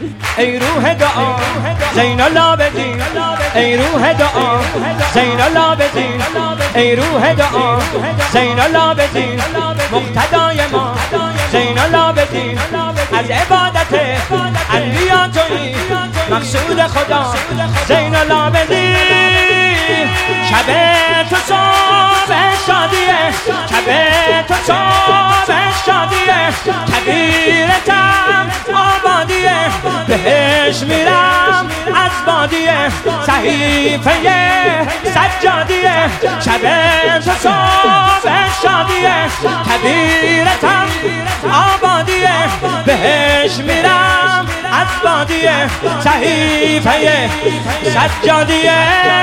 ای روح دعا زین العابدین، ای روح دعا زین العابدین، ای روح دعا زین العابدین، مقتدای ما زین العابدین، از عبادت انبیا تویی مقصود خدا زین العابدین. شب تو صبح شادیه، شب تو صبح شادیه، کبیرتم آبادیه، بهش میرم از بادیه، صحیفه سجادیه، شب تو صبح شادیه، کبیرتم آبادیه، بهش میرم از بادیه، صحیفه سجادیه.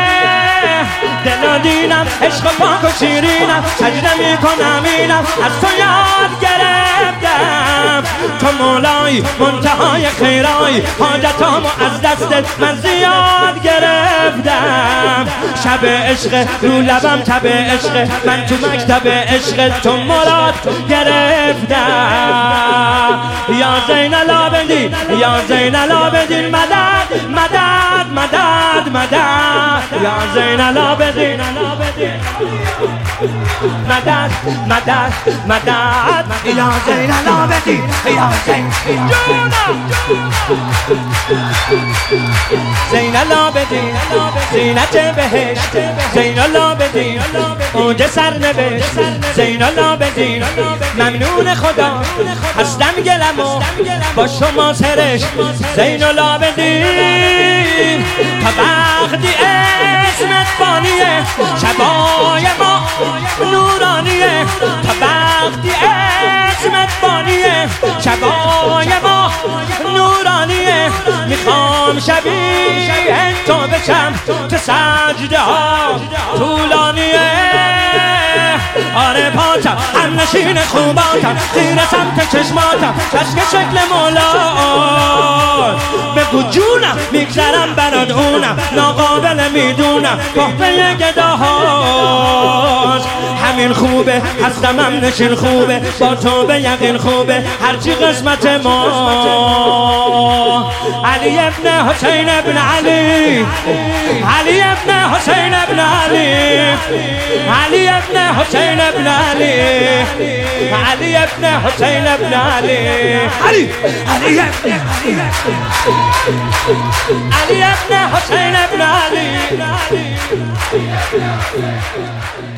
دل دینم عشق پاک و شیرینم، سجده میکنم اینم از تو یاد گرفتم، تو مولای منتهای خیرای، حاجتامو از دستت من زیاد گرفتم. شب عشق رو لبم تب عشق، من تو مکتب عشق تو مراد گرفتم. یا زین العابدین، یا زین العابدین، مدد مدد مدد مدد، یا زین العابدین، مدد مدد مدد، یا زین العابدین، یا زین العابدین، زینت بهشت زین العابدین، اوج سرنوشت زین العابدین، ممنون خدا هستم گلمو با شما سرشت زین العابدین. تا وقتی اسمت بانیه شبای ما نورانیه، تا وقتی اسمت بانیه شبای ما نورانیه، میخوام شبیه تو بشم تو سجده ها طولانیه. آره پاچم هم نشین خوباتم، زیر سمت چشماتم چشم شکل مولاد، بگو جونم میگذرم برات اونم، ناقابل میدونم کهبه گداهاست. همین خوبه هستم هم نشین خوبه، با تو به یقین خوبه هرچی قسمت ما. علی ابن حسین ابن علی، علی ابن حسین ابن علی، علی ابن حسین ابن علی، علی ابن حسین ابن علی، علی علی ابن علی ابن حسین ابن علی.